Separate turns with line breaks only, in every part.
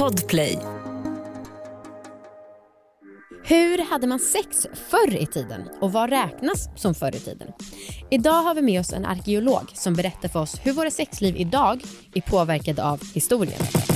Podplay.
Hur hade man sex förr i tiden och vad räknas som förr i tiden? Idag har vi med oss en arkeolog som berättar för oss hur våra sexliv idag är påverkade av historien.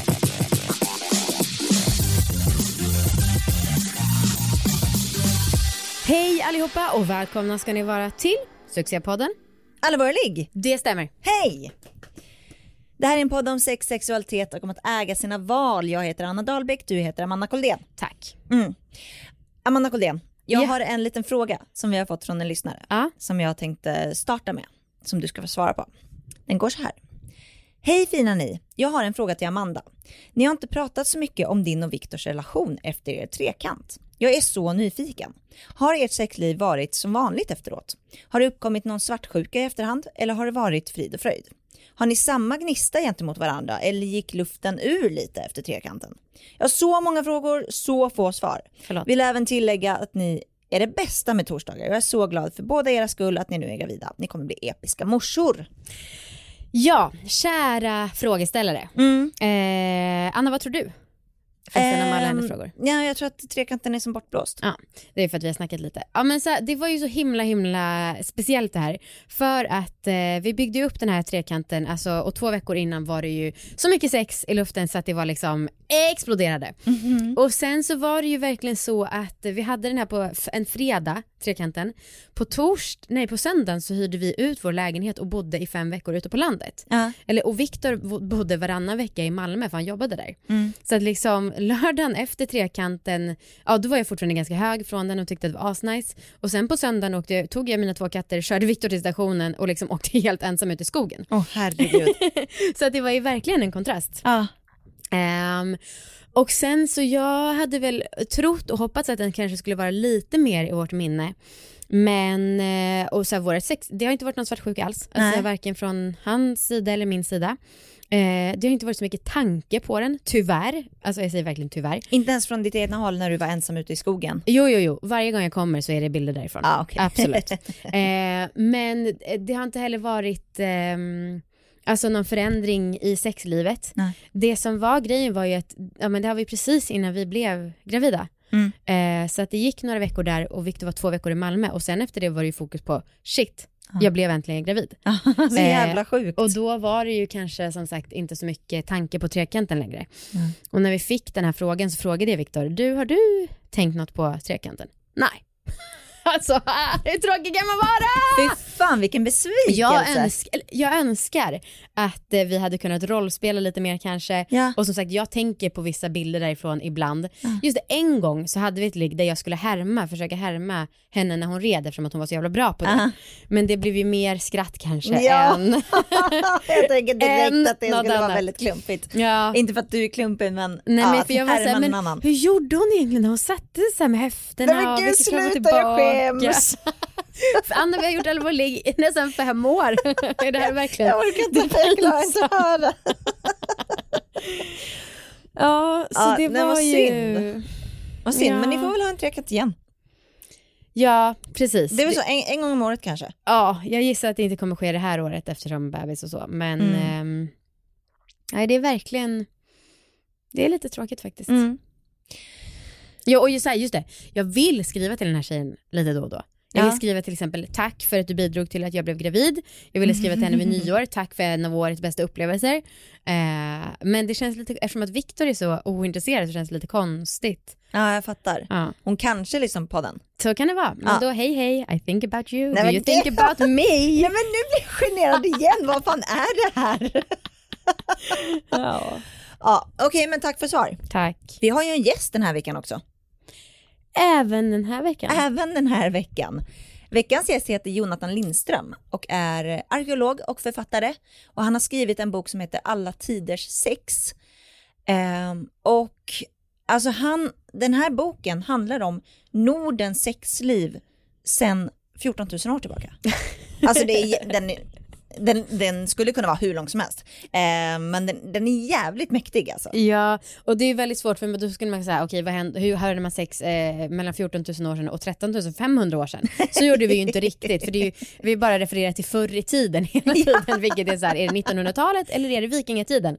Hej allihopa och välkomna ska ni vara till Succépodden.
Allvarlig.
Det stämmer.
Hej! Det här är en podd om sex, sexualitet och om att äga sina val. Jag heter Anna Dahlbäck, du heter Amanda Koldén.
Tack.
Amanda Koldén, jag har en liten fråga som vi har fått från en lyssnare. Som jag tänkte starta med, som du ska få svara på. Den går så här. Hej fina ni, jag har en fråga till Amanda. Ni har inte pratat så mycket om din och Viktors relation efter er trekant. Jag är så nyfiken. Har ert sexliv varit som vanligt efteråt? Har det uppkommit någon svartsjuka i efterhand eller har det varit frid och fröjd? Har ni samma gnista gentemot varandra eller gick luften ur lite efter trekanten? Jag har så många frågor, så få svar. Vill även tillägga att ni är det bästa med torsdagar. Jag är så glad för båda era skull att ni nu är gravida. Ni kommer bli episka morsor.
Ja, kära frågeställare. Anna, vad tror du? Frågor.
Ja, jag tror att trekanten är som bortblåst.
Ja, det är för att vi har snackat lite. Ja, men så, det var ju så himla speciellt det här. För att vi byggde upp den här trekanten alltså, och 2 veckor innan var det ju så mycket sex i luften så att det var liksom exploderade. Och sen så var det ju verkligen så att vi hade den här på en fredag, trekanten. På söndagen så hyrde vi ut vår lägenhet och bodde i 5 veckor ute på landet. Och Viktor bodde varannan vecka i Malmö för han jobbade där. Så att liksom lördagen efter trekanten, ja då var jag fortfarande ganska hög från den och tyckte att det var asnice. Och sen på söndagen tog jag mina 2 katter, körde Viktor till stationen och liksom åkte helt ensam ut i skogen.
Herregud.
Så att det var ju verkligen en kontrast. Och sen så jag hade väl trott och hoppats att den kanske skulle vara lite mer i vårt minne. Men och så här, våra sex, det har inte varit någon svartsjuka alls. Alltså, varken från hans sida eller min sida. Det har inte varit så mycket tanke på den, tyvärr. Alltså jag säger verkligen tyvärr.
Inte ens från ditt egna håll när du var ensam ute i skogen?
Jo. Varje gång jag kommer så är det bilder därifrån.
Okay.
Absolut. Men det har inte heller varit alltså någon förändring i sexlivet. Nej. Det som var grejen var ju att det har vi precis innan vi blev gravida. Så att det gick några veckor där och Viktor var 2 veckor i Malmö och sen efter det var det ju fokus på jag blev äntligen gravid.
Så jävla sjukt.
Och då var det ju kanske som sagt inte så mycket tanke på trekanten längre. Och när vi fick den här frågan så frågade jag Viktor, har du tänkt något på trekanten? Nej. Alltså, hur tråkig kan man vara?
Fy fan, vilken besvikelse.
Jag önskar att vi hade kunnat rollspela lite mer kanske. Och som sagt, jag tänker på vissa bilder därifrån ibland. Just det, en gång så hade vi ett ligg där jag skulle försöka härma henne när hon red eftersom att hon var så jävla bra på det. Men det blev ju mer skratt kanske än
jag tänker direkt att det skulle vara väldigt klumpigt. Inte för att du är klumpig men
men för jag var så här, men hur gjorde hon egentligen när hon satte sig så här med höfterna?
Men gud, sluta, jag skäms.
För Anna, vi har gjort allvarlig i nästan 5 år. Är det här verkligen?
Jag orkar inte, jag klarar inte höra.
Så det var ju
synd. Vad synd, men ni får väl ha en trekant igen.
Ja, precis.
Det är väl så en gång om året kanske.
Ja, jag gissar att det inte kommer ske det här året eftersom bebis och så. Men nej, det är verkligen, det är lite tråkigt faktiskt. Ja, och just det. Jag vill skriva till den här tjejen lite då och då. Jag vill skriva till exempel tack för att du bidrog till att jag blev gravid. Jag ville skriva till henne vid nyår. Tack för en av årets bästa upplevelser. Men det känns lite, eftersom att Viktor är så ointresserad så känns det lite konstigt.
Ja, jag fattar. Hon kanske liksom på den.
Så kan det vara. Men då, hej, I think about you. Do you think about me?
Nej, men nu blir jag generad igen. Vad fan är det här? Okej, men tack för svar.
Tack.
Vi har ju en gäst den här veckan också.
Även den här veckan. Veckans gäst heter Jonathan Lindström och är arkeolog och författare. Och han har skrivit en bok som heter Alla tiders sex. Och alltså den här boken handlar om Nordens sexliv sedan 14 000 år tillbaka. Alltså
den skulle kunna vara hur lång som helst. Men den är jävligt mäktig alltså.
Ja, och det är väldigt svårt för då skulle man säga, okej, hur hade man sex mellan 14 000 år sedan och 13 500 år sedan? Så gjorde vi ju inte riktigt, för det är ju, vi bara refererar till förr i tiden hela tiden, vilket är så här, är det 1900-talet eller är det vikingatiden?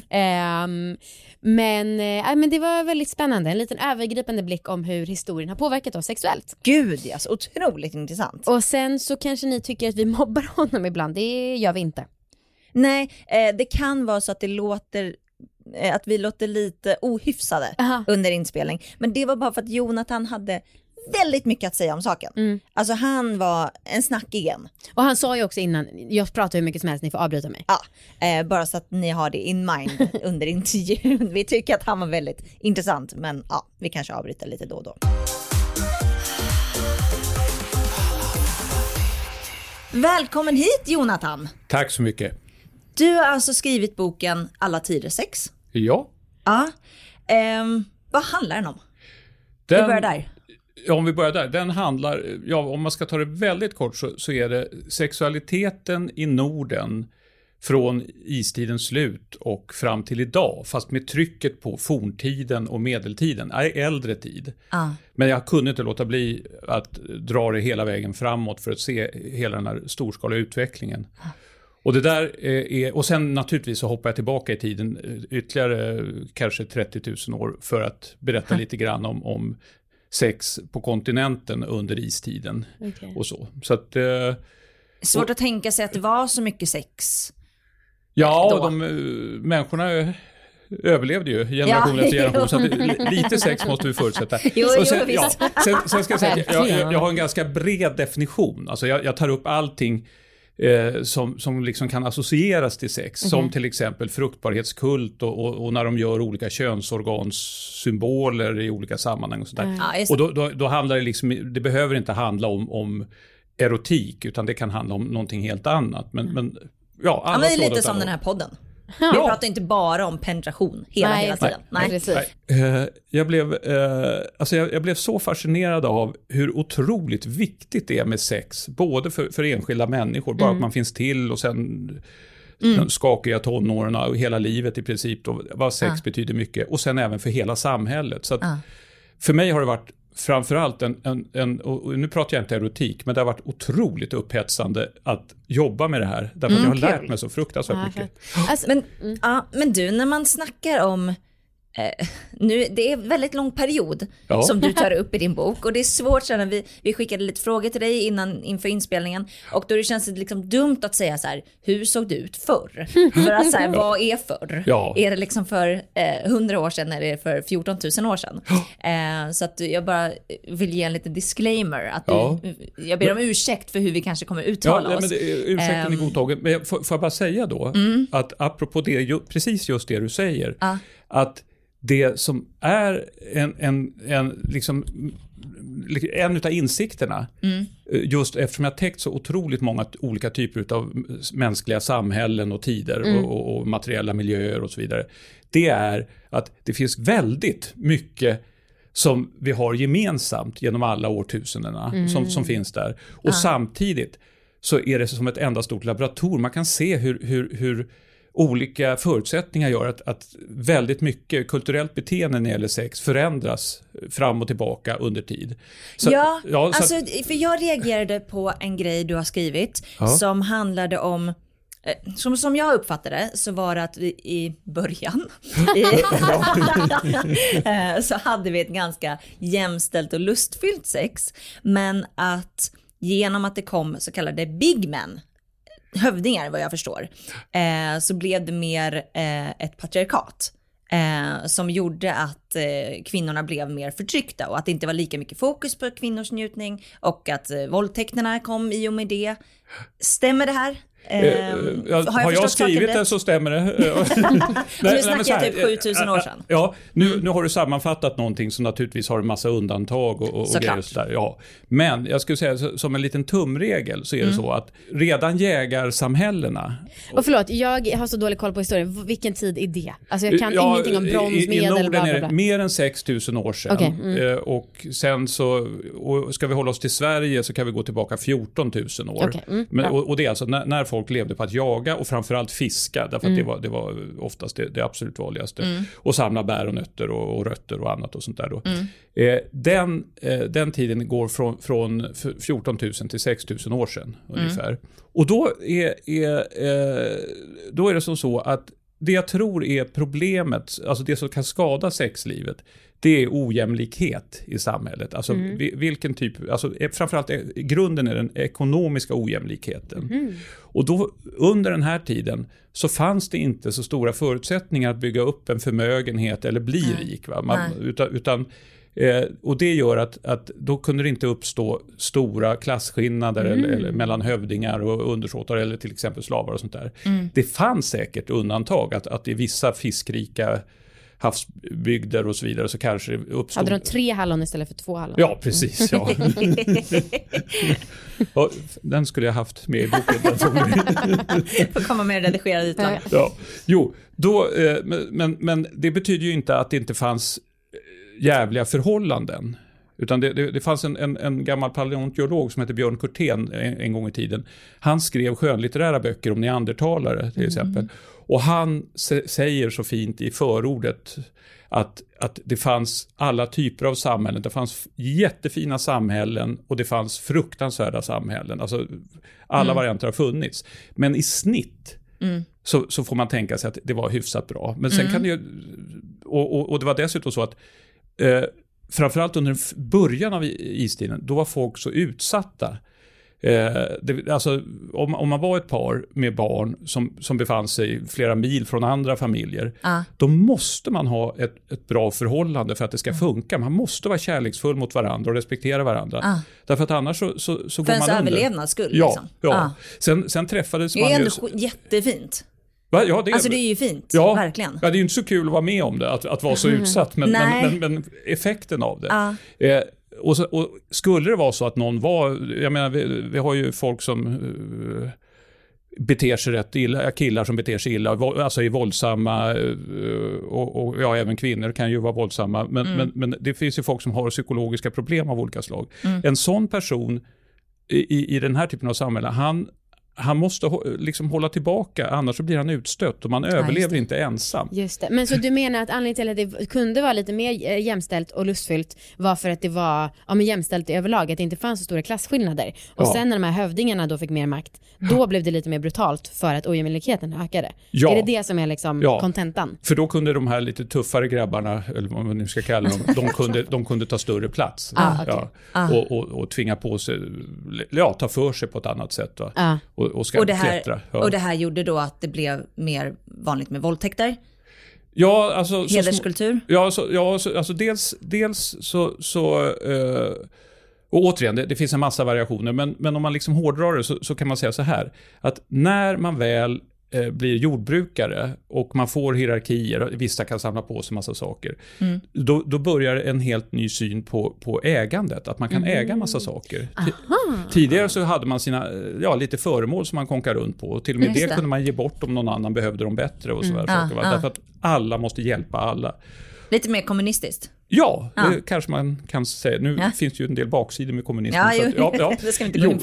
Men det var väldigt spännande, en liten övergripande blick om hur historien har påverkat oss sexuellt.
Gud, yes, otroligt intressant.
Och sen så kanske ni tycker att vi mobbar honom ibland, det gör vi inte.
Nej, det kan vara så att att vi låter lite ohyfsade under inspelning. Men det var bara för att Jonathan hade väldigt mycket att säga om saken. Alltså han var en snackig igen.
Och han sa ju också innan, jag pratar hur mycket som helst, ni får avbryta mig.
Ja, bara så att ni har det in mind under intervjun. Vi tycker att han var väldigt intressant, men vi kanske avbryter lite då och då. Välkommen hit, Jonathan.
Tack så mycket.
Du har alltså skrivit boken Alla tider sex.
Ja.
Ja. Vad handlar den om? Vi börjar där.
Ja, om vi börjar där. Den handlar, om man ska ta det väldigt kort så är det sexualiteten i Norden från istidens slut och fram till idag, fast med trycket på forntiden och medeltiden, äldre tid. Men jag kunde inte låta bli att dra det hela vägen framåt för att se hela den här storskaliga utvecklingen. Och det där och sen naturligtvis så hoppar jag tillbaka i tiden ytterligare kanske 30 000 år för att berätta lite grann om sex på kontinenten under istiden och så. Så att,
svårt att tänka sig att det var så mycket sex.
Ja, människorna överlevde ju generation efter generation, så att lite sex måste vi förutsätta. Sen ska jag säga att jag har en ganska bred definition. Alltså jag tar upp allting som liksom kan associeras till sex, som till exempel fruktbarhetskult och när de gör olika könsorganssymboler i olika sammanhang och sådär. Och då handlar det liksom, det behöver inte handla om erotik, utan det kan handla om någonting helt annat. Men det är lite som den här podden. Vi pratar inte bara om penetration hela tiden. Nej. Jag blev så fascinerad av hur otroligt viktigt det är med sex, både för enskilda människor, bara att man finns till, och sen de skakiga tonåren och hela livet i princip, då, vad sex betyder mycket, och sen även för hela samhället. Så att för mig har det varit framförallt och nu pratar jag inte erotik, men det har varit otroligt upphetsande att jobba med det här, därför att jag har lärt mig så fruktansvärt mycket.
Alltså, men du, när man snackar om nu, det är en väldigt lång period som du tar upp i din bok, och det är svårt så när vi skickade lite frågor till dig inför inspelningen, och då känns det liksom dumt att säga så här: hur såg det ut förr? För att så här, vad är förr? Är det liksom för 100 år sedan, eller är det för 14 000 år sedan? Så att jag bara vill ge en liten disclaimer att jag ber om ursäkt för hur vi kanske kommer uttala oss.
Men ursäkten är godtagen. Men får jag bara säga då att apropå det, precis just det du säger, att det som är en utav insikterna, just eftersom jag täckt så otroligt många olika typer av mänskliga samhällen och tider och materiella miljöer och så vidare, det är att det finns väldigt mycket som vi har gemensamt genom alla årtusendena som finns där. Och samtidigt så är det som ett enda stort laboratorium. Man kan se hur olika förutsättningar gör att väldigt mycket kulturellt beteende när det gäller sex förändras fram och tillbaka under tid.
För jag reagerade på en grej du har skrivit som handlade om, som jag uppfattade så var det att vi i början så hade vi ett ganska jämställt och lustfyllt sex, men att genom att det kom så kallade big men, hövdingar vad jag förstår, så blev det mer ett patriarkat som gjorde att kvinnorna blev mer förtryckta, och att det inte var lika mycket fokus på kvinnors njutning, och att våldtäkterna kom i och med det. Stämmer det här?
Har jag skrivit det så stämmer det.
Nu snackar jag typ 7000 år sedan.
Ja, nu har du sammanfattat någonting som naturligtvis har en massa undantag och grejer så där. Ja. Men jag skulle säga som en liten tumregel så är det så att redan jägarsamhällena.
Och förlåt, jag har så dålig koll på historien. Vilken tid är det? Alltså jag kan ingenting om bronsmedel.
I Norden är det mer än 6000 år sedan.
Okay.
Och sen så, och ska vi hålla oss till Sverige så kan vi gå tillbaka 14 000 år.
Okay.
Men, och det är alltså när folk levde på att jaga och framförallt fiska, därför att det var oftast det absolut vanligaste. Och samla bär och nötter och rötter och annat och sånt där då. Den tiden går från 14 000 till 6 000 år sedan ungefär. Och då är det som så att det jag tror är problemet, alltså det som kan skada sexlivet, det är ojämlikhet i samhället. Alltså vilken typ, alltså framförallt grunden är den ekonomiska ojämlikheten. Och då under den här tiden så fanns det inte så stora förutsättningar att bygga upp en förmögenhet eller bli rik. Va? Och det gör att då kunde det inte uppstå stora klasskillnader eller mellan hövdingar och undersåtar eller till exempel slavar och sånt där. Det fanns säkert undantag att i vissa fiskrika havsbygder och så vidare så kanske det uppstod...
Hade de 3 hallon istället för 2 hallon?
Ja, precis. Ja. Den skulle jag haft med i boken.
Får komma med redigerad ytan.
Ja. Jo, men det betyder ju inte att det inte fanns jävliga förhållanden. Utan det fanns en gammal paleontolog som heter Björn Kurtén en gång i tiden. Han skrev skönlitterära böcker om neandertalare till exempel. Och han säger så fint i förordet att det fanns alla typer av samhällen. Det fanns jättefina samhällen och det fanns fruktansvärda samhällen. Alltså alla varianter har funnits. Men i snitt så får man tänka sig att det var hyfsat bra. Men sen kan det ju... Och det var dessutom så att framförallt under början av istiden, då var folk så utsatta. Alltså, om man var ett par med barn som befann sig flera mil från andra familjer, då måste man ha ett bra förhållande för att det ska funka. Man måste vara kärleksfull mot varandra och respektera varandra. Därför att annars så går man under. För ens
överlevnads skull.
Ja, ja. Sen träffades man ju...
Det är ändå jättefint.
Ja,
alltså det är ju fint, verkligen.
Ja, det är ju inte så kul att vara med om det, att vara så utsatt, men effekten av det. Och skulle det vara så att någon var, jag menar vi har ju folk som beter sig rätt illa, killar som beter sig illa, alltså är våldsamma och ja, även kvinnor kan ju vara våldsamma, men det finns ju folk som har psykologiska problem av olika slag. En sån person i den här typen av samhälle, han måste liksom hålla tillbaka, annars så blir han utstött och man överlever inte ensam.
Just det. Men så du menar att anledningen till att det kunde vara lite mer jämställt och lustfyllt var för att det var jämställt i överlag, att det inte fanns så stora klasskillnader. Och sen när de här hövdingarna då fick mer makt, då blev det lite mer brutalt för att ojämlikheten ökade. Ja. Är det som är liksom kontentan?
För då kunde de här lite tuffare grabbarna, eller vad man nu ska kalla dem, de kunde ta större plats. Och tvinga på sig, ta för sig på ett annat sätt. Och
det här gjorde då att det blev mer vanligt med våldtäkter?
Ja, alltså...
Hederskultur?
Alltså dels så och återigen, det finns en massa variationer, men om man liksom hårdrar det så kan man säga så här, att när man väl blir jordbrukare och man får hierarkier, vissa kan samla på sig massa saker, då börjar en helt ny syn på ägandet, att man kan äga massa saker. Tidigare så hade man sina lite föremål som man konkar runt på, och till och med det kunde man ge bort om någon annan behövde dem bättre och sådär saker, därför att alla måste hjälpa alla.
Lite mer kommunistiskt.
Ja, det kanske man kan säga. Nu finns det ju en del baksidor med kommunismen.
Det ska vi inte gå in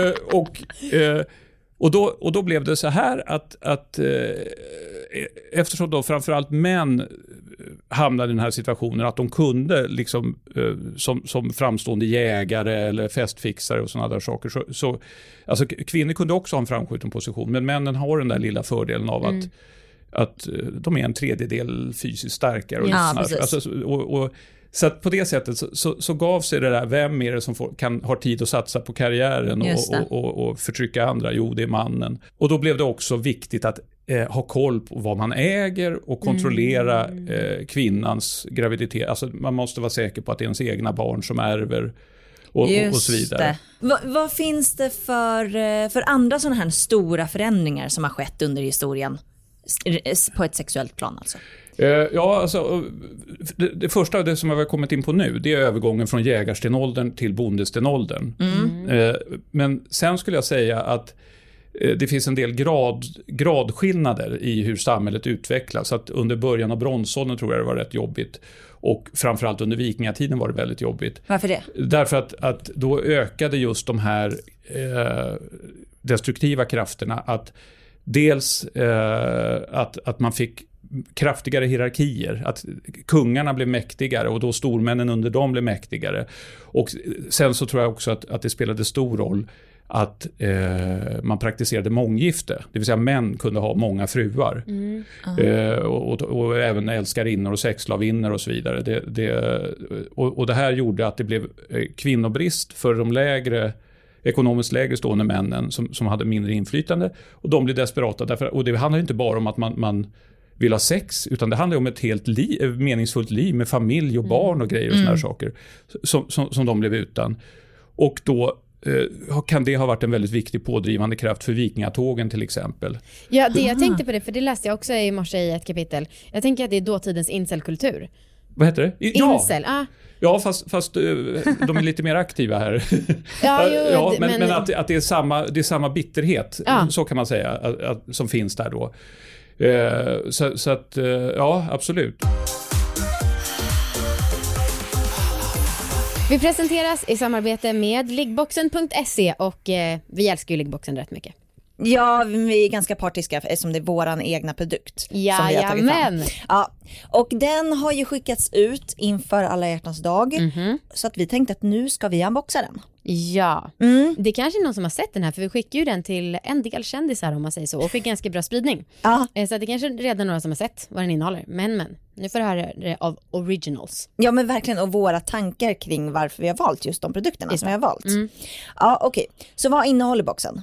på.
Och då blev det så här att eftersom då framförallt män hamnade i den här situationen att de kunde liksom som framstående jägare eller festfixare och sådana där saker, så alltså kvinnor kunde också ha en framskjuten position, men männen har den där lilla fördelen av att de är en tredjedel fysiskt starkare och så att på det sättet så gav sig det där, vem är det som har tid att satsa på karriären och förtrycka andra? Jo, det är mannen. Och då blev det också viktigt att ha koll på vad man äger och kontrollera kvinnans graviditet. Alltså man måste vara säker på att det är ens egna barn som ärver och så vidare.
Vad finns det för andra sådana här stora förändringar som har skett under historien på ett sexuellt plan alltså?
Det första, det som jag har kommit in på nu, det är övergången från jägarstenåldern till bondestenåldern. Men sen skulle jag säga att det finns en del gradskillnader i hur samhället utvecklas. Så att under början av bronsåldern tror jag det var rätt jobbigt. Och framförallt under vikingatiden var det väldigt jobbigt.
Varför det?
Därför att då ökade just de här destruktiva krafterna, att dels att man fick kraftigare hierarkier, att kungarna blev mäktigare och då stormännen under dem blev mäktigare. Och sen så tror jag också att det spelade stor roll att man praktiserade månggifte. Det vill säga män kunde ha många fruar. Och även älskarinnor och sexslavinnor och så vidare. Och det här gjorde att det blev kvinnobrist för de ekonomiskt lägre stående männen som hade mindre inflytande. Och de blev desperata. Och det handlar inte bara om att man vill ha sex, utan det handlar om ett helt meningsfullt liv med familj och barn och grejer och såna här saker som de blev utan. Och då kan det ha varit en väldigt viktig pådrivande kraft för vikingatågen till exempel.
Ja, jag tänkte på det, för det läste jag också i morse i ett kapitel. Jag tänker att det är dåtidens incelkultur.
Vad heter det?
Incel,
Ja, fast de är lite mer aktiva här. Men att det är samma bitterhet, så kan man säga, som finns där då. Så att, ja, absolut.
Vi presenteras i samarbete med liggboxen.se och vi älskar ju Liggboxen rätt mycket.
Ja, vi är ganska partiska eftersom det är våran egna produkt som vi har tagit fram. Ja, och den har ju skickats ut inför alla hjärtans dag. Så att vi tänkte att nu ska vi unboxa den.
Ja, det är kanske någon som har sett den här, för vi skickar ju den till en del kändisar om man säger så, och fick ganska bra spridning. Så att det kanske redan några som har sett vad den innehåller. Men nu får du höra det av originals.
Ja, men verkligen, och våra tankar kring varför vi har valt just de produkterna som vi har valt. Ja, okej. Så vad innehåller boxen?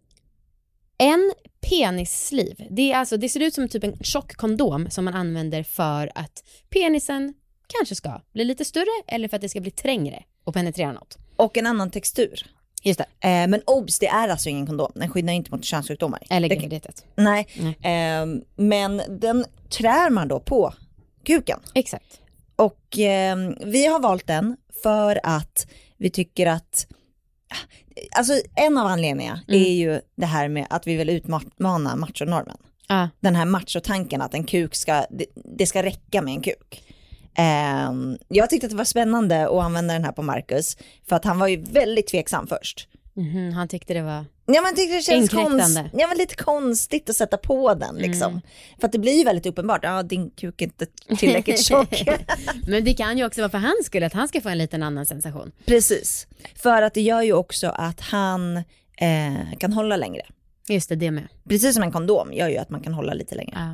En penissliv. Det ser ut som typ en tjock kondom som man använder för att penisen kanske ska bli lite större eller för att det ska bli trängre och penetrera något.
Och en annan textur.
Just det.
Men obs, det är alltså ingen kondom. Den skyddar inte mot könssjukdomar.
Eller graviditet.
Nej. Men den trär man då på kuken.
Exakt.
Och vi har valt den för att vi tycker att... Alltså en av anledningarna är ju det här med att vi vill utmana machonormen. Den här machotanken att en kuk det ska räcka med en kuk. Jag tyckte att det var spännande att använda den här på Marcus, för att han var ju väldigt tveksam först.
Han tyckte det var...
Ja, man tyckte det känns lite konstigt att sätta på den liksom. För att det blir ju väldigt uppenbart. Din kuk är inte tillräckligt tjock.
Men det kan ju också vara för hans skull, att han ska få en liten annan sensation.
Precis. För att det gör ju också att han kan hålla längre.
Just det med.
Precis som en kondom gör ju att man kan hålla lite längre.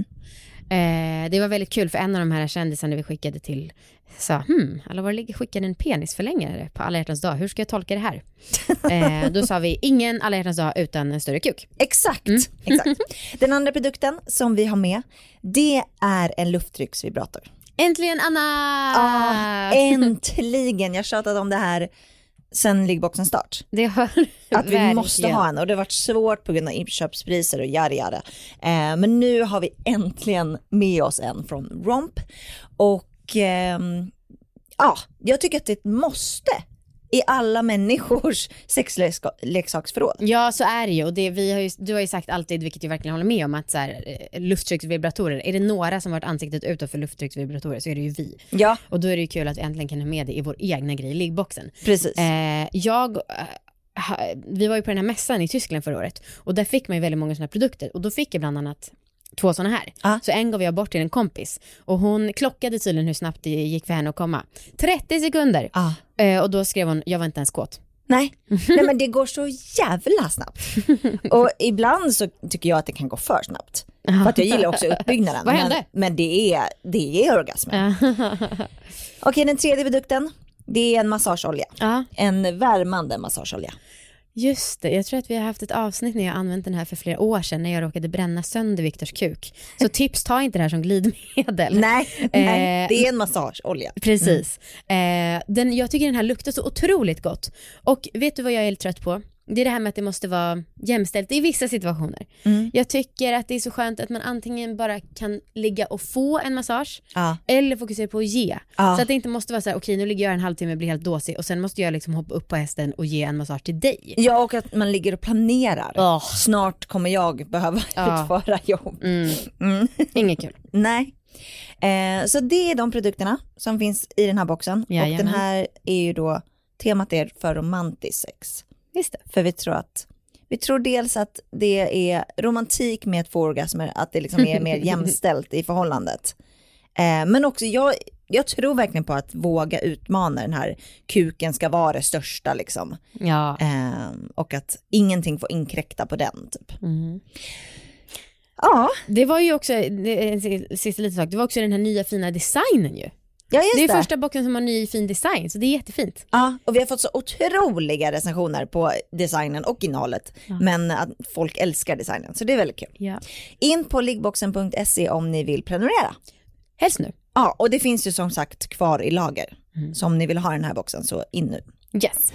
Det var väldigt kul, för en av de här kändisarna vi skickade till sa, alla var ligger skickade en penisförlängare på alla hjärtans dag. Hur ska jag tolka det här? Då sa vi, ingen alla hjärtans dag utan en större kuk.
Exakt. Den andra produkten som vi har med, det är en lufttrycksvibrator.
Äntligen, Anna!
Äntligen! Jag tjatat om det här sen Liggboxen start.
Det har
att vi måste ha en, och det har varit svårt på grund av inköpspriser och jari. Men nu har vi äntligen med oss en från Romp. Och jag tycker att det måste i alla människors sexleksaksförråd.
Ja, så är det ju. Och du har ju sagt alltid, vilket jag verkligen håller med om, att så här, lufttrycksvibratorer, är det några som har varit ansiktet utåt för lufttrycksvibratorer så är det ju vi.
Ja. Och
då är det ju kul att vi äntligen kan ha med det i vår egna grej i Liggboxen.
Precis.
Vi var ju på den här mässan i Tyskland förra året, och där fick man ju väldigt många sådana produkter, och då fick jag bland annat 2 sådana här. Så en gav jag bort till en kompis, och hon klockade tydligen hur snabbt det gick för henne att komma. 30 sekunder. Och då skrev hon, jag var inte ens kåt.
Nej, men det går så jävla snabbt. Och ibland så tycker jag att det kan gå för snabbt. För att jag gillar också uppbyggnaden.
Vad hände?
Men det är orgasmen. Okej, den tredje produkten, det är en massageolja. En värmande massageolja.
Just det, jag tror att vi har haft ett avsnitt när jag använt den här för flera år sedan, när jag råkade bränna sönder Viktors kuk. Så tips, ta inte det här som glidmedel.
Nej, det är en massageolja.
Precis. Jag tycker den här luktar så otroligt gott. Och vet du vad jag är helt trött på? Det är det här med att det måste vara jämställt i vissa situationer. Jag tycker att det är så skönt att man antingen bara kan ligga och få en massage eller fokusera på att ge. Så att det inte måste vara så här, okej, nu ligger jag en halvtimme och blir helt dåsig, och sen måste jag liksom hoppa upp på hästen och ge en massage till dig.
Ja, och att man ligger och planerar. Snart kommer jag behöva utföra jobb.
Inget kul.
Nej. Så det är de produkterna som finns i den här boxen.
Jajamän.
Och den här är ju då, temat är för romantisk sex.
Just det.
För vi tror att Vi tror dels att det är romantik med att få orgasmer, att det liksom är mer jämställt i förhållandet. Men också jag tror verkligen på att våga utmana den här kuken ska vara det största liksom.
Ja.
Och att ingenting får inkräkta på den typ.
Mm.
Ja.
Det var ju också, sista lite sak, det var också den här nya fina designen ju.
Ja, just
det är första boxen som har ny fin design, så det är jättefint.
Ja, och vi har fått så otroliga recensioner på designen och innehållet. Ja. Men att folk älskar designen, så det är väldigt kul.
Ja.
In på liggboxen.se om ni vill prenumerera.
Helst nu.
Ja, och det finns ju som sagt kvar i lager. Så om ni vill ha den här boxen så in nu.
Yes.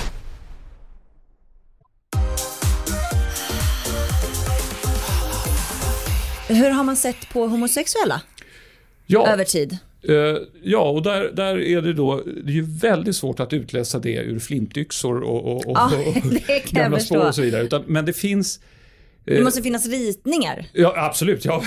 Hur har man sett på homosexuella över tid?
Ja, och där är det då, det är ju väldigt svårt att utläsa det ur flintyxor och gamla spår och så vidare. Men det finns...
Det måste finnas ritningar.
Ja, absolut, ja.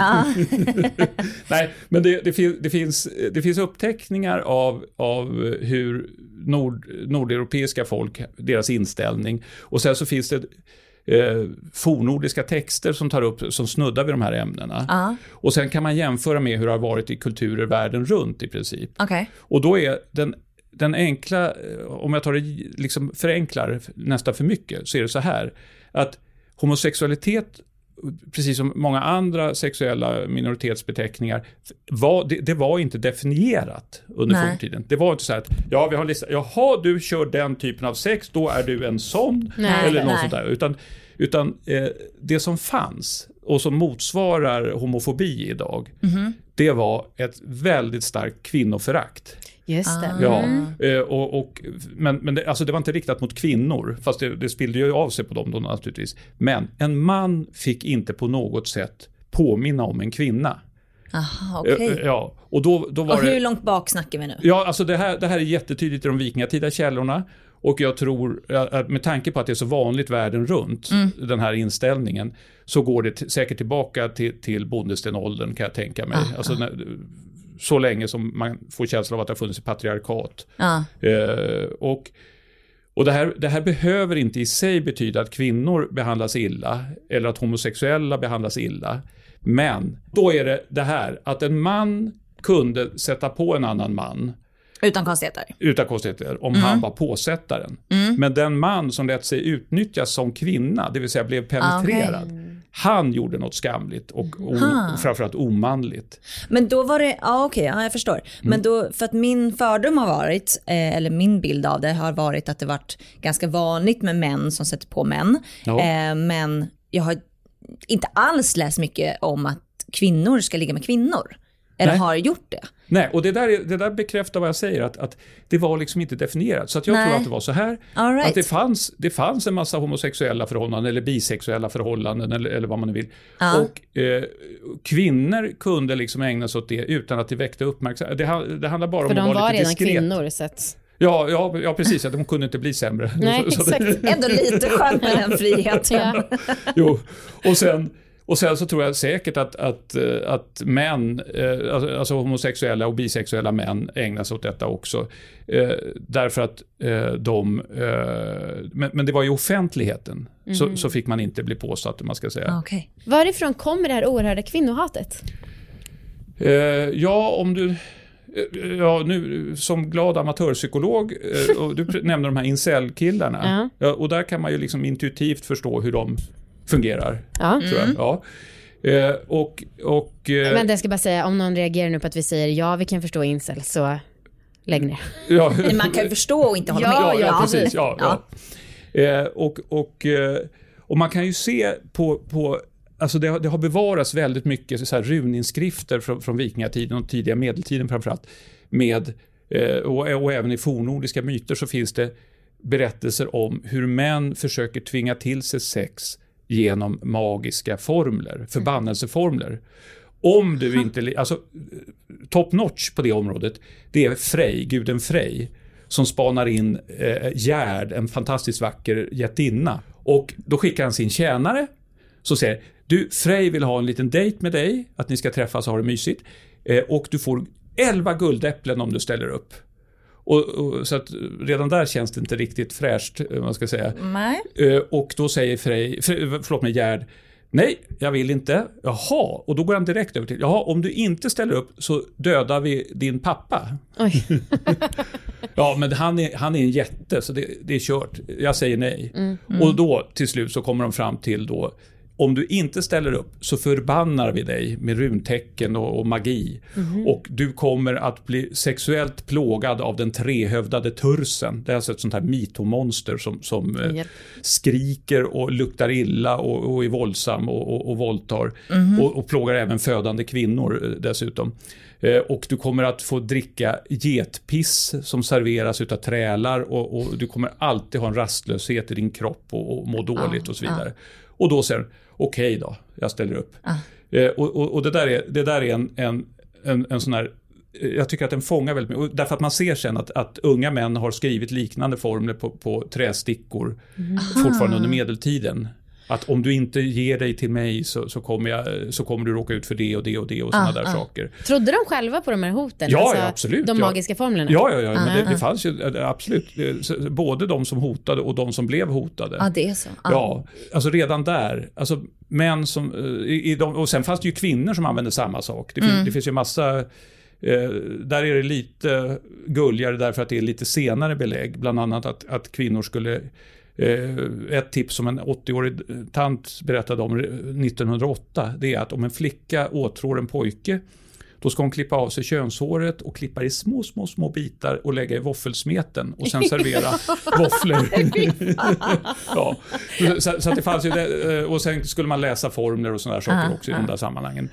Nej, men det finns uppteckningar av hur nordeuropeiska folk, deras inställning. Och sen så finns det fornordiska texter som snuddar vid de här ämnena. Och sen kan man jämföra med hur det har varit i kulturer världen runt i princip.
Okay.
Och då är den enkla, om jag tar det liksom förenklar nästan för mycket, så är det så här att homosexualitet, precis som många andra sexuella minoritetsbeteckningar, det var inte definierat under forntiden. Det var inte så här att vi har listat, jaha, du kör den typen av sex, då är du en sån eller något sånt där. Utan det som fanns och som motsvarar homofobi idag, det var ett väldigt starkt kvinnoförakt.
Just det.
Ja, men det var inte riktat mot kvinnor, fast det spillde ju av sig på dem då naturligtvis. Men en man fick inte på något sätt påminna om en kvinna.
Aha, okej.
Ja, och då var
och hur långt bak snackar vi nu?
Ja, alltså det här är jättetydligt i de vikingatida källorna. Och jag tror, med tanke på att det är så vanligt världen runt, den här inställningen, så går det säkert tillbaka till bondestenåldern, kan jag tänka mig. Alltså så länge som man får känslan av att det har funnits ett patriarkat. Och det här behöver inte i sig betyda att kvinnor behandlas illa eller att homosexuella behandlas illa. Men då är det här att en man kunde sätta på en annan man
utan konstigheter
om han var påsättaren. Men den man som lät sig utnyttjas som kvinna, det vill säga blev penetrerad, han gjorde något skamligt och framförallt omanligt.
Men då var det, jag förstår. Men då, för att min fördom har varit, eller min bild av det har varit att det varit ganska vanligt med män som sätter på män. Men jag har inte alls läst mycket om att kvinnor ska ligga med kvinnor. Eller har gjort det.
Nej, och det där bekräftar vad jag säger, att det var liksom inte definierat. Så att jag tror att det var så här, att det fanns en massa homosexuella förhållanden eller bisexuella förhållanden eller vad man nu vill. Och kvinnor kunde liksom ägna sig åt det utan att det väckte uppmärksamhet. Det handlar bara om att vara lite diskret. För de var redan
kvinnor, så att...
Ja, precis. Att de kunde inte bli sämre.
Nej, exakt.
Ändå lite skönt med den friheten.
Jo, och sen så tror jag säkert att män, alltså homosexuella och bisexuella män ägnar sig åt detta också. Därför att men det var i offentligheten så fick man inte bli påsatt, man ska säga.
Okay.
Varifrån kommer det här oerhörda kvinnohatet?
Nu som glad amatörpsykolog, och du nämner de här incel-killarna. Och där kan man ju liksom intuitivt förstå hur de fungerar, tror jag.
Men jag ska bara säga, om någon reagerar nu på att vi säger vi kan förstå incel, så lägg ner.
Man kan ju förstå och inte hålla med.
Ja, precis. Och man kan ju se på alltså det har bevarats väldigt mycket så här runinskrifter från vikingatiden och tidiga medeltiden framförallt, och även i fornordiska myter så finns det berättelser om hur män försöker tvinga till sig sex genom magiska formler, förbannelseformler. Om du inte, alltså top notch på det området, det är Frej, guden Frej, som spanar in Gerd, en fantastiskt vacker jättinna. Och då skickar han sin tjänare, så säger du, Frej vill ha en liten dejt med dig, att ni ska träffas och ha det mysigt, och du får 11 guldäpplen om du ställer upp. Och så att redan där känns det inte riktigt fräscht, man ska säga.
Nej.
Och då säger Gerd, nej, jag vill inte. Jaha, och då går han direkt över till, jaha, om du inte ställer upp så dödar vi din pappa.
Oj.
Ja, men han är en jätte, så det är kört. Jag säger nej. Och då till slut så kommer de fram till då, om du inte ställer upp så förbannar vi dig med runtecken och magi. Och du kommer att bli sexuellt plågad av den trehövdade tursen. Det är alltså ett sånt här mitomonster som skriker och luktar illa och är våldsam och våldtar. Och plågar även födande kvinnor dessutom. Och du kommer att få dricka getpiss som serveras utav trälar och du kommer alltid ha en rastlöshet i din kropp och må dåligt och så vidare. Och då säger okej då, jag ställer upp. Och det där är en sån här, jag tycker att den fångar väldigt mycket. Därför att man ser sen att unga män har skrivit liknande formler på trästickor fortfarande under medeltiden. Att om du inte ger dig till mig så kommer du råka ut för det och det och det och sådana där saker.
Trodde de själva på de här hoten?
Ja,
alltså,
absolut.
De magiska formlerna?
Ja, men det fanns ju absolut. Både de som hotade och de som blev hotade.
Ja, det är så.
Ja, alltså redan där. Alltså män som... och sen fanns det ju kvinnor som använde samma sak. Det finns ju massa... där är det lite gulligare därför att det är lite senare belägg. Bland annat att kvinnor skulle... ett tips som en 80-årig tant berättade om 1908, det är att om en flicka åtrår en pojke, då ska hon klippa av sig könshåret och klippa i små bitar och lägga i våffelsmeten och sen servera våfflor. Ja. Så att det fanns ju det, och sen skulle man läsa formler och sådana där saker också i de där sammanhangen.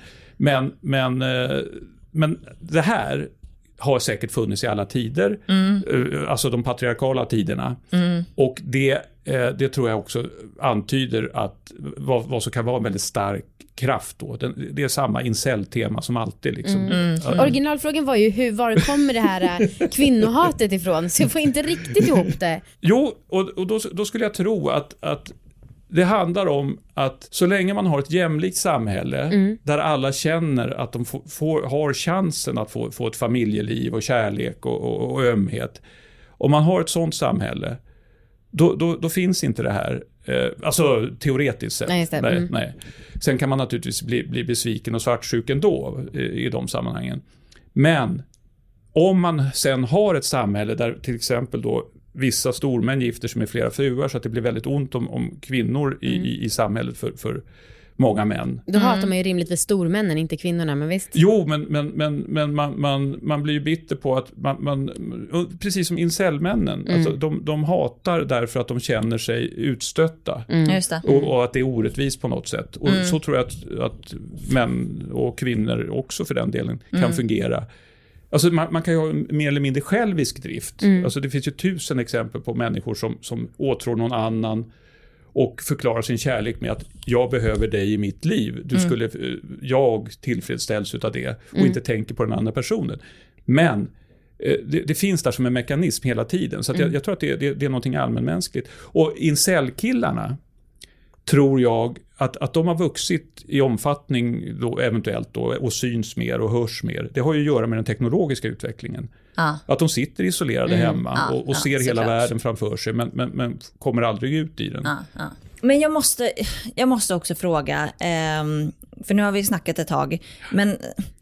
Men det här har säkert funnits i alla tider, alltså de patriarkala tiderna. Och det tror jag också antyder att vad som kan vara en väldigt stark kraft då. Det är samma incel-tema som alltid. Liksom.
Originalfrågan var ju var kommer det här kvinnohatet ifrån? Så jag får inte riktigt ihop det.
Jo, och då skulle jag tro att det handlar om att så länge man har ett jämlikt samhälle där alla känner att de har chansen att få ett familjeliv och kärlek och ömhet. Om man har ett sånt samhälle, då finns inte det här. Alltså teoretiskt sett. Nej. Sen kan man naturligtvis bli besviken och svartsjuk ändå i de sammanhangen. Men om man sen har ett samhälle där till exempel då vissa stormän gifter sig med flera fruar så att det blir väldigt ont om kvinnor i samhället för många män.
Då hatar man ju rimligtvis stormännen, inte kvinnorna, men visst.
Jo, men man blir ju bitter på att man precis som incelmännen, alltså de hatar därför att de känner sig utstötta.
Just det.
Och att det är orättvist på något sätt. Och så tror jag att män och kvinnor också för den delen kan fungera. Alltså man kan ju ha en mer eller mindre självisk drift. Alltså det finns ju 1000 exempel på människor som åtrår någon annan och förklarar sin kärlek med att jag behöver dig i mitt liv. Jag tillfredsställs utav det och inte tänker på den andra personen. Men det finns där som en mekanism hela tiden. Så att jag tror att det är någonting allmänmänskligt. Och incel-killarna tror jag att de har vuxit i omfattning då, eventuellt då, och syns mer och hörs mer. Det har ju att göra med den teknologiska utvecklingen. Att de sitter isolerade hemma och ser hela världen framför sig men kommer aldrig ut i den.
Men jag måste också fråga, för nu har vi snackat ett tag, men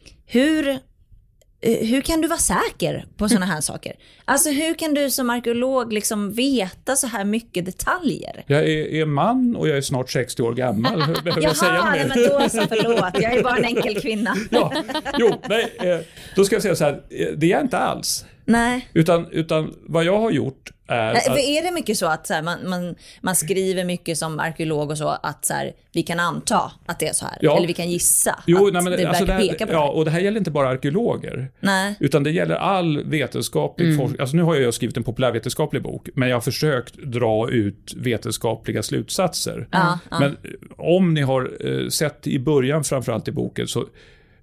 hur kan du vara säker på såna här saker? Alltså hur kan du som arkeolog liksom veta så här mycket detaljer?
Jag är man och jag är snart 60 år gammal. Behöver jag säga mer?
Men då så förlåt. Jag är bara en enkel kvinna.
Då ska jag säga så här, det är jag inte alls.
Nej.
Utan vad jag har gjort är att...
Är det mycket så att så här, man skriver mycket som arkeolog och så att så här, vi kan anta att det är så här? Ja. Eller vi kan gissa att det
alltså
pekar på det?
Ja, och det här gäller inte bara arkeologer. Nej. Utan det gäller all vetenskaplig forskning. Alltså nu har jag skrivit en populärvetenskaplig bok, men jag har försökt dra ut vetenskapliga slutsatser. Men om ni har sett i början framförallt i boken så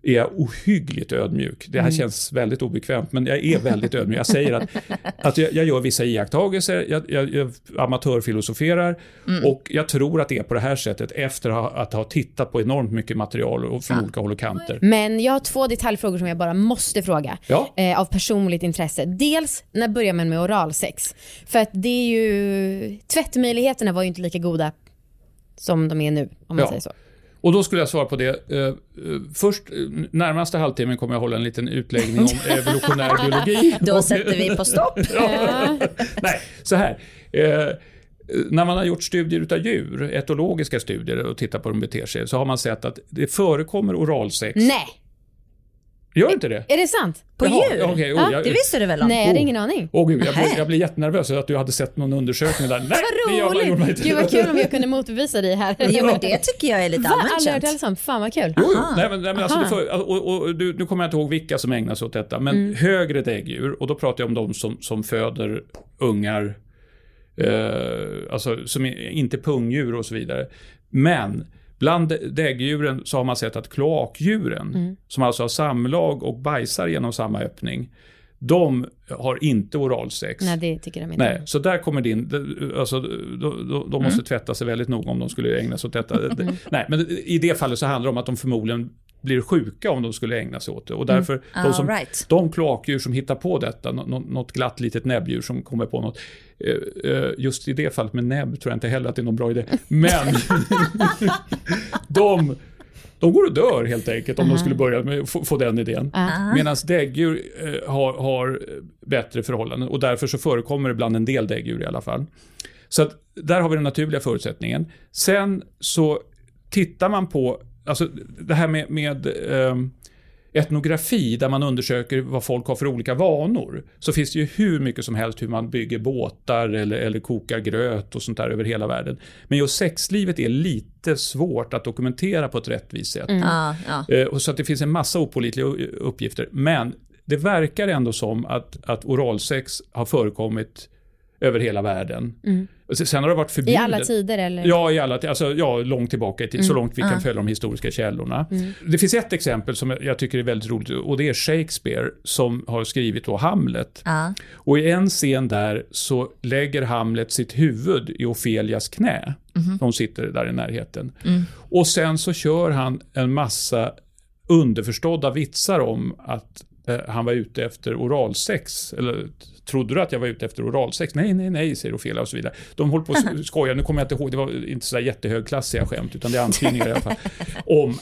är jag ohyggligt ödmjuk. Det här känns väldigt obekvämt, men jag är väldigt ödmjuk. Jag säger att jag gör vissa iakttagelser, jag amatörfilosoferar och jag tror att det är på det här sättet efter att ha tittat på enormt mycket material och från olika håll och kanter.
Men jag har 2 detaljfrågor som jag bara måste fråga av personligt intresse. Dels, när börjar man med oralsex? För att det är ju, tvättmöjligheterna var ju inte lika goda som de är nu, om man säger så.
Och då skulle jag svara på det. Först, närmaste halvtimmen kommer jag hålla en liten utläggning om evolutionär biologi.
Då sätter vi på stopp.
Nej, så här. När man har gjort studier utav djur, etologiska studier och tittar på hur de beter sig, så har man sett att det förekommer oralsex.
Nej.
Gör inte det?
Är det sant?
På djur?
Okay,
det visste du väl om?
Nej, jag hade ingen aning.
Gud, jag blir jättenervös att du hade sett någon undersökning där. Nej,
vad roligt! Gud vad kul om jag kunde motbevisa dig här.
Jo, men det tycker jag är lite allmänt känt.
Fan vad kul.
Jo. Nej, men alltså nu kommer jag inte ihåg vilka som ägnar sig åt detta, men högre däggdjur, och då pratar jag om de som föder ungar, alltså som är inte pungdjur och så vidare. Men bland däggdjuren så har man sett att kloakdjuren, som alltså har samlag och bajsar genom samma öppning, de har inte oralsex.
Nej, det tycker de inte.
Nej, så där kommer alltså de måste tvätta sig väldigt noga om de skulle ägna sig åt detta. Nej, men i det fallet så handlar det om att de förmodligen blir sjuka om de skulle ägna sig åt det. Och därför de kloakdjur som hittar på detta, något glatt litet näbbdjur som kommer på något, just i det fallet med näbb tror jag inte heller att det är någon bra idé. Men de går och dör helt enkelt om de skulle börja med få den idén. Medan däggdjur har bättre förhållanden, och därför så förekommer det bland en del däggdjur i alla fall. Så att där har vi den naturliga förutsättningen. Sen så tittar man på, alltså det här med etnografi, där man undersöker vad folk har för olika vanor, så finns det ju hur mycket som helst hur man bygger båtar eller kokar gröt och sånt där över hela världen. Men just sexlivet är lite svårt att dokumentera på ett rättvist sätt. Och så att det finns en massa opålitliga uppgifter. Men det verkar ändå som att oralsex har förekommit över hela världen. Sen har det varit förbjudet.
I alla tider eller?
Ja, långt tillbaka i tid, så långt vi kan följa de historiska källorna. Det finns ett exempel som jag tycker är väldigt roligt, och det är Shakespeare som har skrivit då Hamlet. Och i en scen där så lägger Hamlet sitt huvud i Ofelias knä. De sitter där i närheten. Och sen så kör han en massa underförstådda vitsar om att han var ute efter oralsex, eller trodde du att jag var ute efter oralsex? Nej, säger Ofelia och så vidare. De håller på att skoja, nu kommer jag inte ihåg, det var inte så där jättehögklassiga skämt, utan det är antydningar i alla fall, om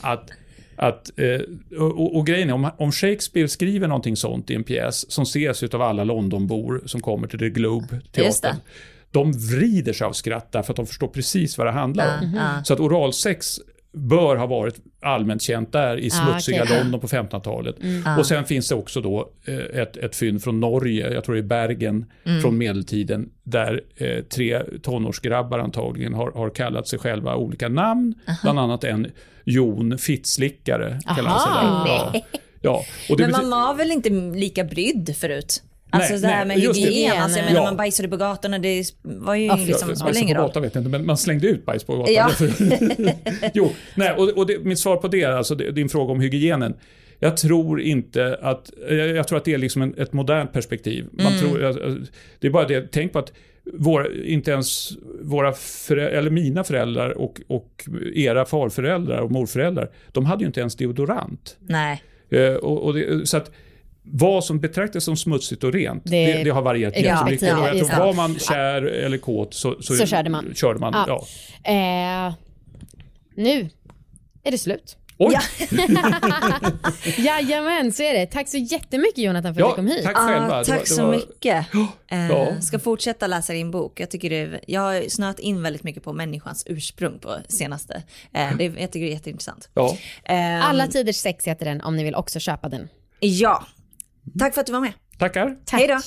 och grejen är, om Shakespeare skriver någonting sånt i en pjäs som ses av alla Londonbor som kommer till The Globe-teatern, de vrider sig av skratt därför att de förstår precis vad det handlar om. Så att oralsex bör ha varit allmänt känt där i smutsiga London på 1500-talet. Och sen finns det också då ett fynd från Norge, jag tror det är Bergen, från medeltiden, där 3 tonårsgrabbar antagligen har kallat sig själva olika namn. Bland annat en Jon Fittslickare kallar sig där.
Men man var väl inte lika brydd förut? Alltså det här med hygien, alltså jag menar man bajsade på gatorna, det var ju liksom så länge då.
Vet inte, men man slängde ut bajs på gatan. Mitt svar på det, alltså din fråga om hygienen. Jag tror att det är liksom ett modernt perspektiv. Man tror, det är bara det, tänk på att inte ens våra eller mina föräldrar och era farföräldrar och morföräldrar, de hade ju inte ens deodorant.
Nej.
Så att vad som betraktas som smutsigt och rent, det har varierat jättemycket. Och jag tror var man kär eller kåt så körde man. Nu är det slut.
Oj. Jajamän, så är det. Tack så jättemycket Jonathan för att du kom hit.
Tack själva.
Tack så mycket. Ska fortsätta läsa din bok. Jag har snöat in väldigt mycket på människans ursprung på senaste. Jag tycker det är jätteintressant.
Alla tiders sex heter den, om ni vill också köpa den.
Ja. Tack för att du var med.
Tackar.
Tack.
Hej då.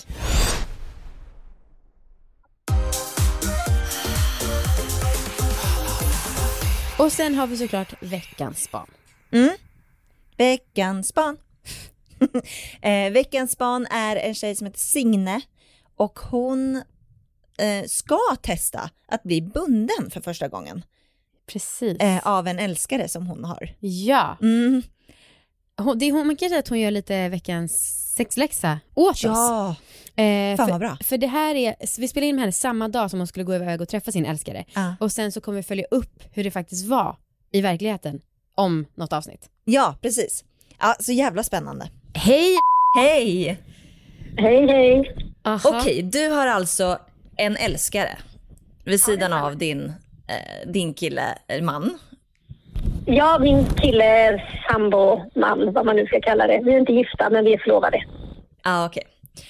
Och sen har vi såklart veckans span.
Veckans span. Veckans span är en tjej som heter Signe. Och hon ska testa att bli bunden för första gången.
Precis.
Av en älskare som hon har.
Ja. Man kan säga att hon gör lite veckans sexläxa åt oss.
Ja, fan vad bra.
För det här vi spelade in med henne samma dag som hon skulle gå iväg och träffa sin älskare. Och sen så kommer vi följa upp hur det faktiskt var i verkligheten om något avsnitt.
Ja, precis. Ja, så jävla spännande.
Hej!
Hej!
Hej.
Okej, du har alltså en älskare vid sidan av din kille, man.
Ja, min kille är sambo-man, vad man nu ska kalla det. Vi är inte gifta, men vi är förlovade.
Okej.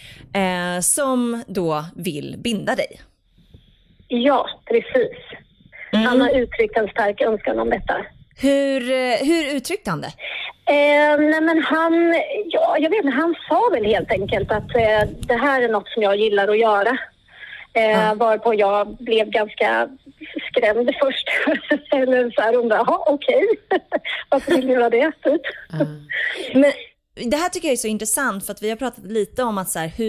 Som då vill binda dig.
Ja, precis. Han har uttryckt en stark önskan om detta.
Hur uttryckte han det?
Nej men jag vet inte, han sa väl helt enkelt att det här är något som jag gillar att göra. Varpå jag blev ganska skrämd först. Eller så här undrade, okej. Varför vill du göra det?
Men det här tycker jag är så intressant för att vi har pratat lite om att så här,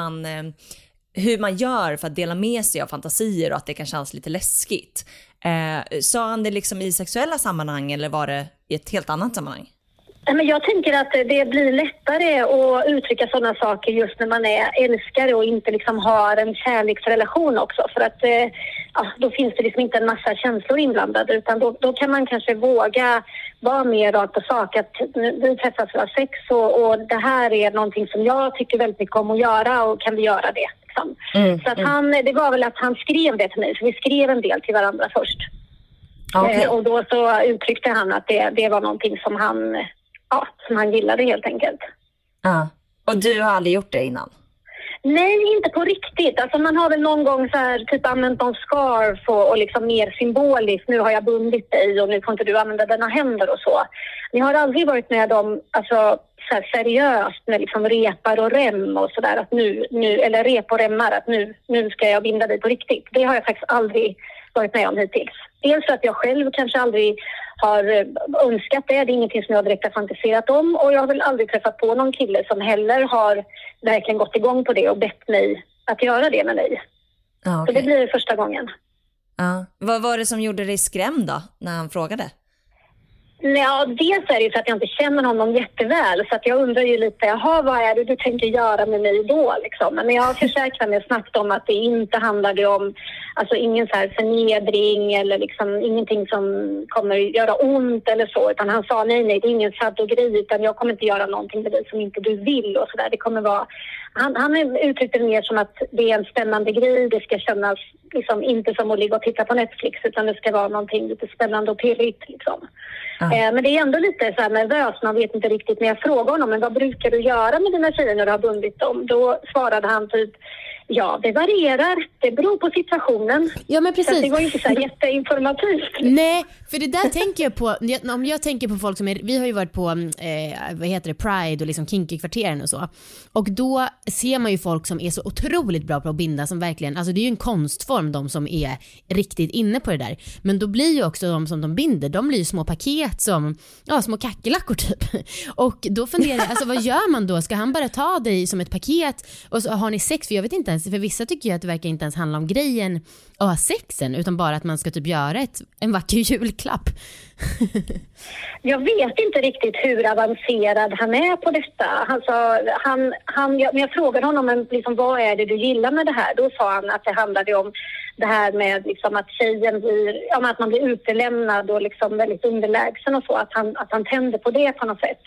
hur man gör för att dela med sig av fantasier och att det kan kännas lite läskigt. Sa han det liksom i sexuella sammanhang eller var det i ett helt annat sammanhang?
Men jag tänker att det blir lättare att uttrycka sådana saker just när man är älskare och inte liksom har en kärleksrelation också. För att då finns det liksom inte en massa känslor inblandade, utan då kan man kanske våga vara mer rakt på sak. Att vi träffas för sex och det här är någonting som jag tycker väldigt mycket om att göra och kan vi göra det? Liksom. Så att det var väl att han skrev det till mig, för vi skrev en del till varandra först. Okay. Och då så uttryckte han att det var någonting som han gillade helt enkelt.
Och du har aldrig gjort det innan?
Nej, inte på riktigt. Alltså man har väl någon gång så här, typ använt någon scarf och liksom mer symboliskt. Nu har jag bundit dig och nu får inte du använda dina händer och så. Men jag har aldrig varit med om så här seriöst med liksom repar och rem och sådär. Att nu, eller rep och remmar, att nu ska jag binda dig på riktigt. Det har jag faktiskt aldrig varit med om hittills. Dels för att jag själv kanske aldrig har önskat det. Det är ingenting som jag direkt har fantiserat om. Och jag har väl aldrig träffat på någon kille som heller har verkligen gått igång på det och bett mig att göra det med mig. Så det blir första gången.
Vad var det som gjorde dig skrämd då, när han frågade?
Ja, dels är det ju för att jag inte känner honom jätteväl. Så att jag undrar ju lite, vad är det du tänker göra med mig då? Liksom. Men jag försäkrar mig snabbt om att det inte handlade om ingen så här förnedring eller liksom ingenting som kommer göra ont eller så. Utan han sa nej, det är ingen sadogrej, utan jag kommer inte göra någonting med dig som inte du vill och sådär. Det kommer vara... Han uttryckte det mer som att det är en spännande grej. Det ska kännas liksom inte som att ligga och titta på Netflix, utan det ska vara någonting lite spännande och pirrigt liksom. Men det är ändå lite så här nervös, man vet inte riktigt. När jag frågar honom, men vad brukar du göra med dina tjejer när du har bundit dem? Då svarade han typ, ja, det varierar. Det beror på situationen.
Ja, men precis.
Så det var inte så här jätteinformativt.
Nej, för det där tänker jag på. Om jag tänker på folk som vi har ju varit på Pride och liksom kinky-kvarteren och så. Och då ser man ju folk som är så otroligt bra på att binda, som verkligen, alltså det är ju en konstform, de som är riktigt inne på det där. Men då blir ju också de som de binder, de blir ju små paket som, små kackerlackor typ. Och då funderar jag, vad gör man då? Ska han bara ta dig som ett paket och så har ni sex? För jag vet inte ens, för vissa tycker jag att det verkar inte ens handla om grejen att ha sexen, utan bara att man ska typ göra en vacker julklapp.
Jag vet inte riktigt hur avancerad han är på detta. Alltså, när jag frågade honom liksom, vad är det du gillar med det här? Då sa han att det handlade om det här med liksom, att tjejen att man blir utelämnad och liksom väldigt underlägsen och så. Att han tänder på det på något sätt.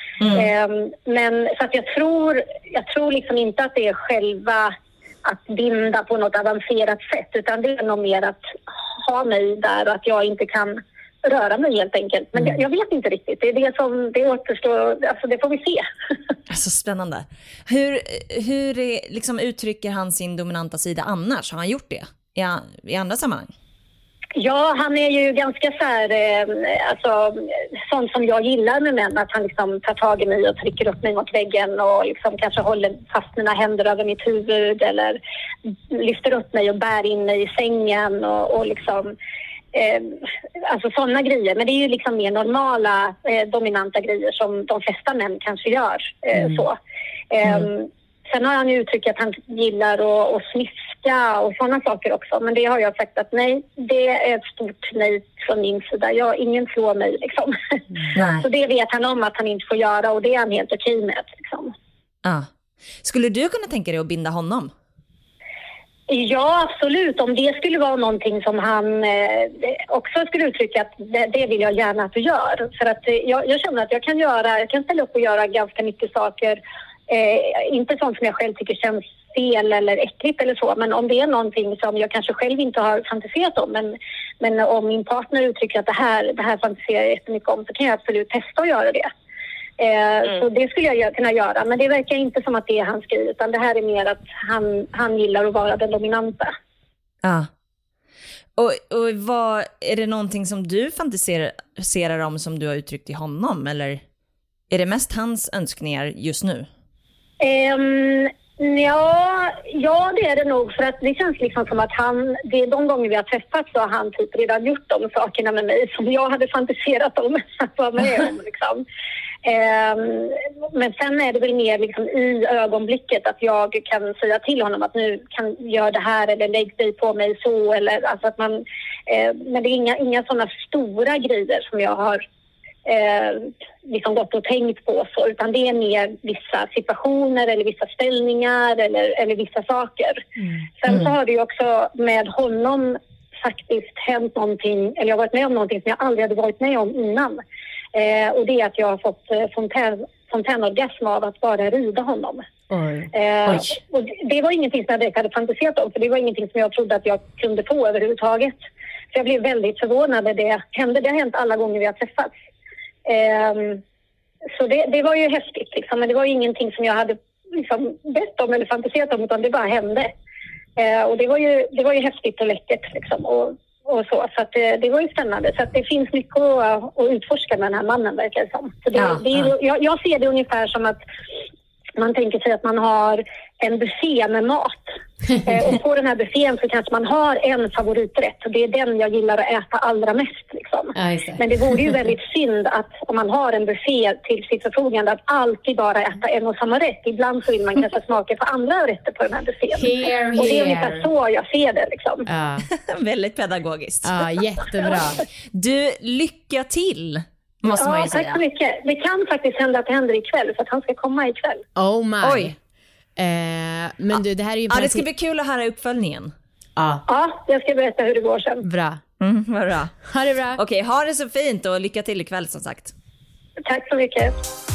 Men så att jag tror liksom inte att det är själva att binda på något avancerat sätt, utan det är nog mer att ha mig där och att jag inte kan röra mig helt enkelt. Men jag vet inte riktigt. Det är det som det återstår, alltså det får vi se.
Så spännande. Hur liksom uttrycker han sin dominanta sida annars? Har han gjort det i andra sammanhang?
Ja, han är ju ganska så här, sånt som jag gillar med män, att han liksom tar tag i mig och trycker upp mig mot väggen och liksom kanske håller fast mina händer över mitt huvud eller lyfter upp mig och bär in mig i sängen och liksom, alltså sådana grejer. Men det är ju liksom mer normala dominanta grejer som de flesta män kanske gör så. Sen har han ju uttryckt att han gillar att smiska dricka och sådana saker också. Men det har jag sagt att nej, det är ett stort nej från min sida. Ingen slår mig liksom. Så det vet han om att han inte får göra och det är han helt okej med liksom.
Skulle du kunna tänka dig att binda honom?
Ja, absolut. Om det skulle vara någonting som han också skulle uttrycka att det vill jag gärna att du gör. För att jag känner att jag kan ställa upp och göra ganska mycket saker. Inte sånt som jag själv tycker känns fel eller äckligt eller så. Men om det är någonting som jag kanske själv inte har fantiserat om. Men om min partner uttrycker att det här fantiserar jag jättemycket om, så kan jag absolut testa att göra det. Så det skulle jag kunna göra, men det verkar inte som att det är hans grej, utan det här är mer att han gillar att vara den dominanta.
Och vad är det någonting som du fantiserar om som du har uttryckt till honom, eller är det mest hans önskningar just nu?
Ja, det är det nog, för att det känns liksom som att de gånger vi har träffats så har han typ redan gjort de sakerna med mig som jag hade fantiserat om att vara med om liksom. Men sen är det väl mer liksom i ögonblicket att jag kan säga till honom att nu kan göra det här eller lägg dig på mig så, eller alltså att man men det är inga sådana stora grejer som jag har liksom gått och tänkt på så, utan det är mer vissa situationer eller vissa ställningar eller vissa saker. Sen så har det ju också med honom faktiskt hänt någonting, eller jag har varit med om någonting som jag aldrig hade varit med om innan. Och det är att jag har fått fontänorgasm av att bara rida honom. Och det var ingenting som jag direkt hade fantiserat om, för det var ingenting som jag trodde att jag kunde få överhuvudtaget. Så jag blev väldigt förvånad när det hände. Det har hänt alla gånger vi har träffats. Så det var ju häftigt liksom, men det var ju ingenting som jag hade liksom bett om eller fantiserat om, utan det bara hände. Och det var ju häftigt och läckert liksom, och så att det var ju spännande, så att det finns mycket att utforska med den här mannen, verkar det som. Så jag ser det ungefär som att man tänker sig att man har en buffé med mat. Och på den här buffén så kanske man har en favoriträtt. Och det är den jag gillar att äta allra mest. Liksom. Men det vore ju väldigt synd att om man har en buffé till sitt förfogande att alltid bara äta en och samma rätt. Ibland så vill man kanske smaka på andra rätter på den här buffén. Och det är ungefär så jag ser det. Liksom.
Väldigt pedagogiskt.
Jättebra.
Du, lycka till! Måste man ju säga.
Tack så mycket. Det kan faktiskt hända att det händer ikväll, för att han ska komma ikväll.
Oh my. Oj. Men du, det här är ju...
det ska bli kul att höra uppföljningen.
Ja, jag ska berätta hur det går sen.
Bra.
Vad bra.
Ha det bra.
Okej, ha det så fint och lycka till ikväll som sagt.
Tack så mycket.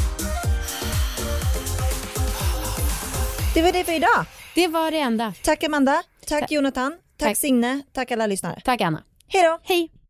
Det var det för idag.
Det var det enda.
Tack Amanda. Tack Jonathan. Tack Signe. Tack alla lyssnare.
Tack Anna.
Hej då.
Hej.